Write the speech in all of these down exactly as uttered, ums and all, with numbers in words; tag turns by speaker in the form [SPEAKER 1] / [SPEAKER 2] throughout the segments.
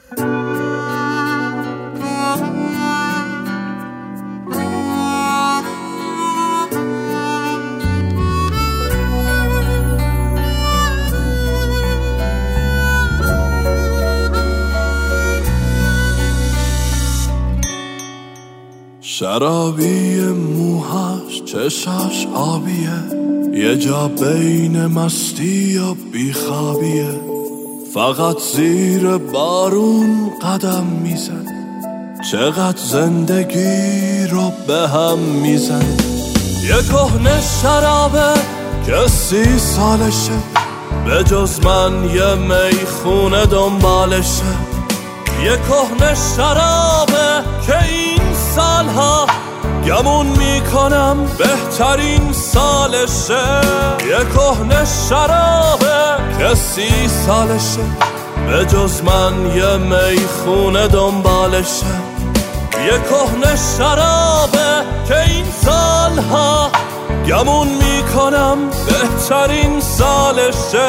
[SPEAKER 1] شرابی موهاش چشاش آبیه، یه جا بین مستی و بیخوابیه، فقط زیر بارون قدم میزن، چقدر زندگی رو به هم میزن. یه کهنه شرابه که سی سالشه، به جز من یه میخونه دنبالشه. یه کهنه شرابه که این سالها گمون میکنم بهترین سالشه. یه کهنه شرابه که سی سالشه، به جز من یه میخونه دنبالشه. یه کهنه شرابه که این سالها گمون میکنم بهترین سالشه.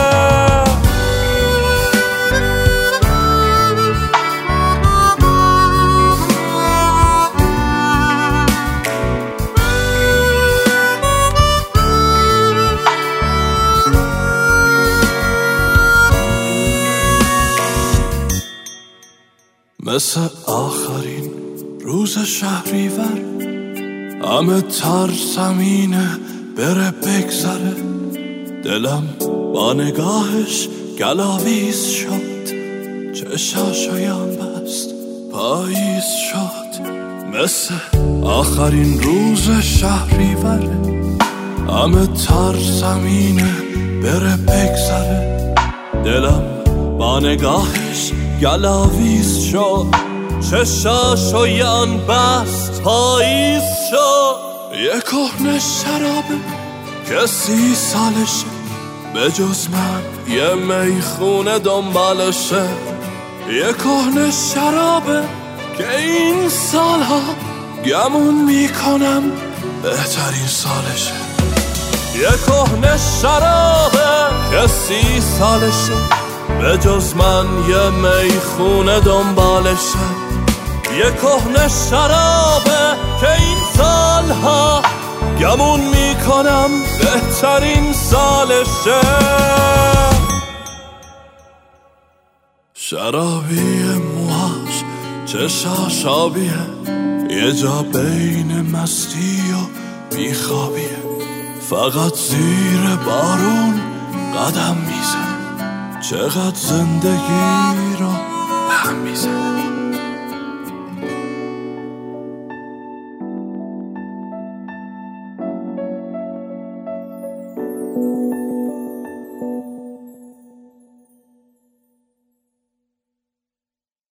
[SPEAKER 1] مثل آخرین روز شهریور، همه ترسمینه بره بگذره. دلم با نگاهش گلاویز شد، چشاشایم بست پاییز شد. مثل آخرین روز شهریور، همه ترسمینه بره بگذره. دلم با نگاهش گلاویز شد، چشاشویان بست پاییز شد. یه کهنه شرابه که سی سالشه، به جز من یه میخونه دنبالشه. یه کهنه شرابه که این سالها گمون میکنم بهترین سالشه. یه کهنه شرابه که سی سالشه، به جز من یه میخونه دنبالشه. یه کهنه شرابه که این سالها گمون میکنم بهترین سالشه. شرابی موهاش چشاش آبیه، یه جا بین مستی و بیخوابیه، فقط زیر بارون قدم میزن، چقدر زندگی رو به هم میزن.